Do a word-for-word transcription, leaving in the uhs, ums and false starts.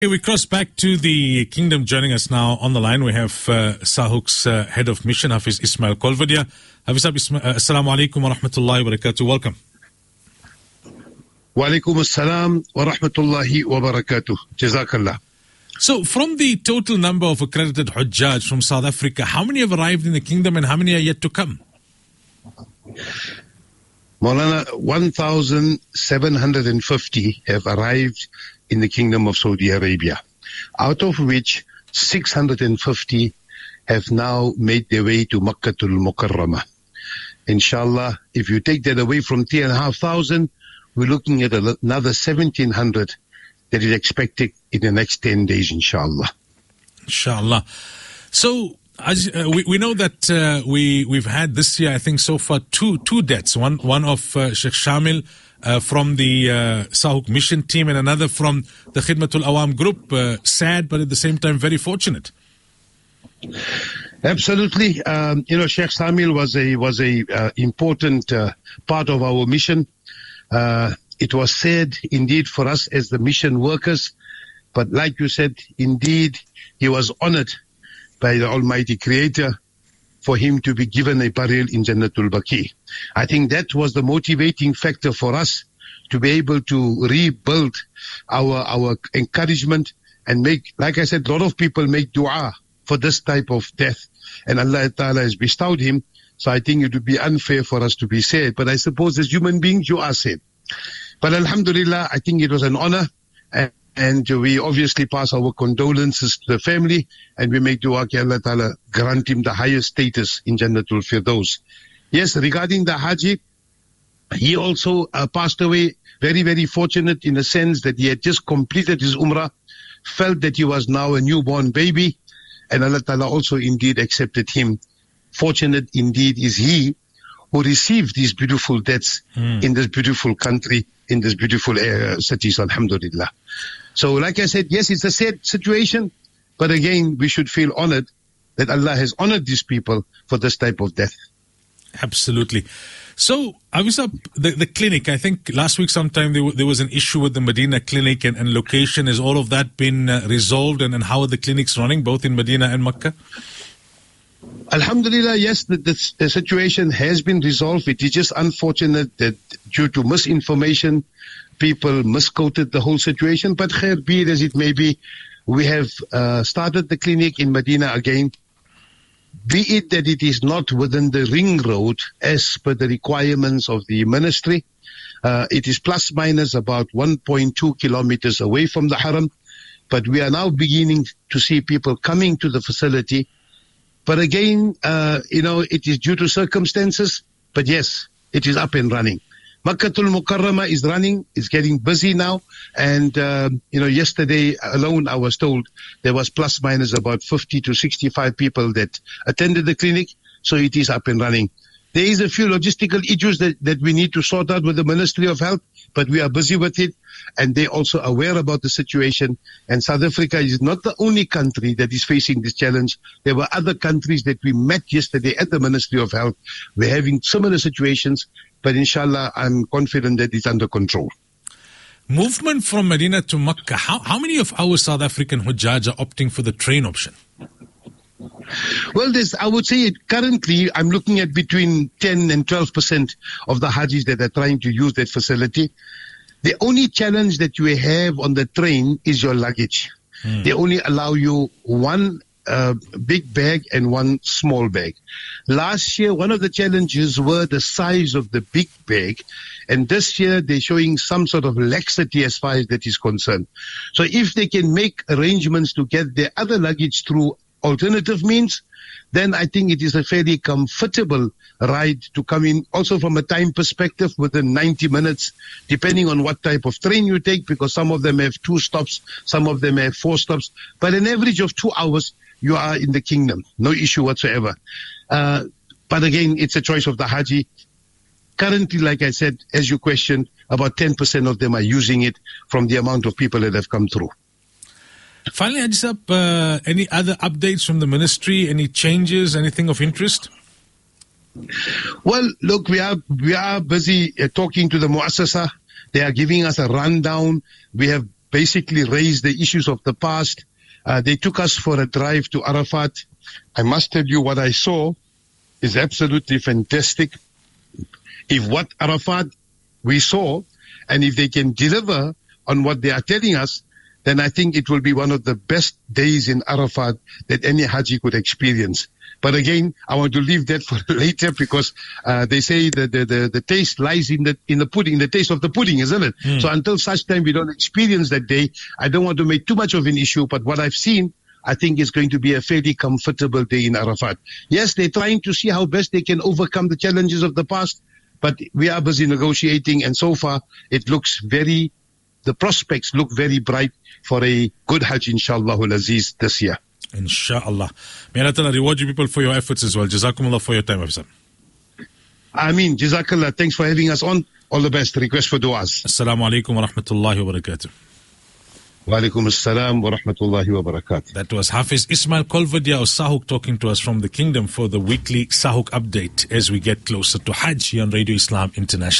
We cross back to the kingdom. Joining us now on the line, we have uh, SAHUK's uh, head of mission, Hafiz Ismail Kolvadia. Hafiz, uh, assalamu alaikum wa rahmatullahi wa barakatuh. Welcome. Wa alaikum assalam wa rahmatullahi wa barakatuh. Jazakallah. So, from the total number of accredited Hujjaj from South Africa, how many have arrived in the kingdom and how many are yet to come? Maulana, one thousand seven hundred fifty have arrived in the Kingdom of Saudi Arabia, out of which six hundred fifty have now made their way to Makkatul Mukarramah. Inshallah, if you take that away from three and a half thousand, we're looking at another seventeen hundred that is expected in the next ten days, inshallah. Inshallah. So, as, uh, we, we know that uh, we, we've had this year, I think so far, two two deaths. One, one of uh, Sheikh Shamil uh, from the uh, SAHUK mission team and another from the Khidmatul Awam group. Uh, sad, but at the same time, very fortunate. Absolutely. Um, you know, Sheikh Shamil was a, was a uh, important uh, part of our mission. Uh, it was said, indeed, for us as the mission workers. But like you said, indeed, he was honored by the Almighty Creator for him to be given a burial in Jannatul Baqi. I think that was the motivating factor for us to be able to rebuild our our encouragement and make, like I said, a lot of people make dua for this type of death. And Allah Ta'ala has bestowed him. So I think it would be unfair for us to be sad. But I suppose as human beings, you are sad. But Alhamdulillah, I think it was an honor. And And we obviously pass our condolences to the family, and we make dua that Allah Ta'ala grant him the highest status in Jannatul Firdaus. Yes, regarding the Haji, he also uh, passed away very, very fortunate in the sense that he had just completed his Umrah, felt that he was now a newborn baby, and Allah Ta'ala also indeed accepted him. Fortunate indeed is he who received these beautiful deaths mm. in this beautiful country, in this beautiful uh, cities, alhamdulillah. So like I said, yes, it's a sad situation, but again, we should feel honored that Allah has honored these people for this type of death. Absolutely. So, Avisa, the, the clinic, I think last week sometime there, there was an issue with the Medina clinic and, and location. Has all of that been uh, resolved, and, and how are the clinics running, both in Medina and Makkah? Alhamdulillah, yes, the, the, the situation has been resolved. It is just unfortunate that due to misinformation, people misquoted the whole situation. But khair be it as it may be, we have uh, started the clinic in Medina again. Be it that it is not within the ring road as per the requirements of the ministry. Uh, it is plus minus about one point two kilometers away from the haram. But we are now beginning to see people coming to the facility. But again, uh, you know, it is due to circumstances. But yes, it is up and running. Makkatul Mukarramah is running, is getting busy now. And, uh, you know, yesterday alone, I was told there was plus minus about fifty to sixty-five people that attended the clinic. So it is up and running. There is a few logistical issues that, that we need to sort out with the Ministry of Health, but we are busy with it. And they're also aware about the situation. And South Africa is not the only country that is facing this challenge. There were other countries that we met yesterday at the Ministry of Health. We're having similar situations. But inshallah, I'm confident that it's under control. Movement from Medina to Makkah. How, how many of our South African Hujjaj are opting for the train option? Well, there's, I would say it, currently I'm looking at between ten and twelve percent of the Hajis that are trying to use that facility. The only challenge that you have on the train is your luggage. Hmm. They only allow you one uh, big bag and one small bag. Last year, one of the challenges were the size of the big bag. And this year, they're showing some sort of laxity as far as that is concerned. So if they can make arrangements to get their other luggage through alternative means, then I think it is a fairly comfortable ride to come in. Also from a time perspective, within ninety minutes, depending on what type of train you take, because some of them have two stops, some of them have four stops. But an average of two hours, you are in the kingdom. No issue whatsoever. Uh, but again, it's a choice of the Haji. Currently, like I said, as you questioned, about ten percent of them are using it from the amount of people that have come through. Finally, Ajisab, uh, any other updates from the ministry? Any changes? Anything of interest? Well, look, we are we are busy uh, talking to the Muassasa. They are giving us a rundown. We have basically raised the issues of the past. Uh, they took us for a drive to Arafat. I must tell you what I saw is absolutely fantastic. If what Arafat we saw, and if they can deliver on what they are telling us, then I think it will be one of the best days in Arafat that any Haji could experience. But again, I want to leave that for later because uh, they say that the, the, the taste lies in the in the pudding, the taste of the pudding, isn't it? Mm. So until such time we don't experience that day, I don't want to make too much of an issue. But what I've seen, I think is going to be a fairly comfortable day in Arafat. Yes, they're trying to see how best they can overcome the challenges of the past, but we are busy negotiating, and so far it looks very, the prospects look very bright for a good Hajj, inshallah al-Aziz, this year. Inshallah. May Allah Ta'ala reward you people for your efforts as well. Jazakumullah for your time, Officer. Ameen. Jazakallah. Thanks for having us on. All the best. Request for du'as. Assalamu alaikum wa rahmatullahi wa barakatuh. Wa alaikum assalam wa rahmatullahi wa barakatuh. That was Hafiz Ismail Kolvadia of Sahuk talking to us from the Kingdom for the weekly Sahuk update as we get closer to Hajj here on Radio Islam International.